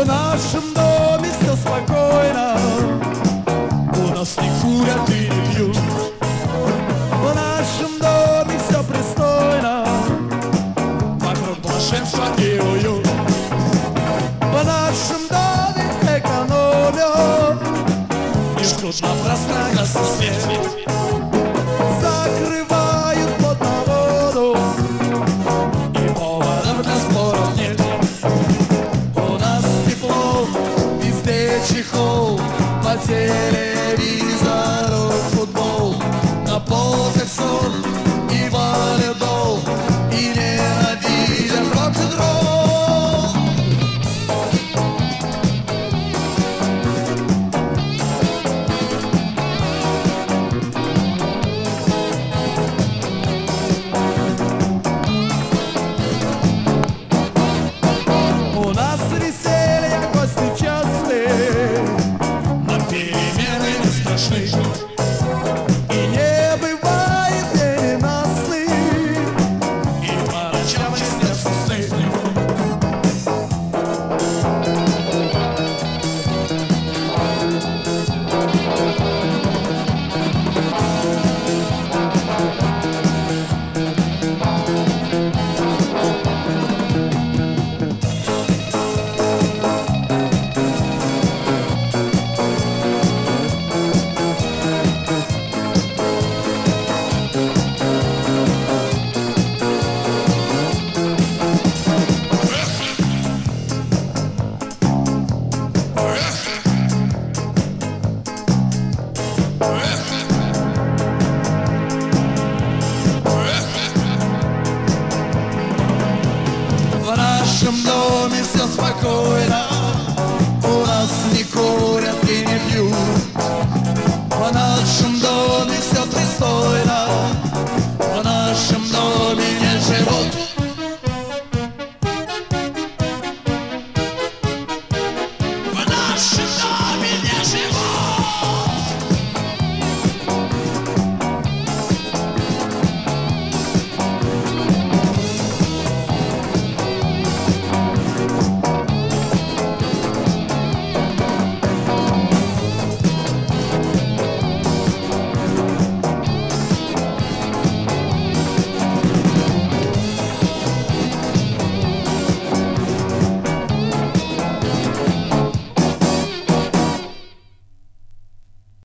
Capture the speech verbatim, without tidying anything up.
В нашем доме все спокойно, у нас не курят и не пьют. В нашем доме все пристойно, вокруг блаженства и уют. В нашем доме экономят и ждут напрасно ясный свет. Закрывают плот на воду, и поводов для споров нет. У нас тепло, везде чехол, по теле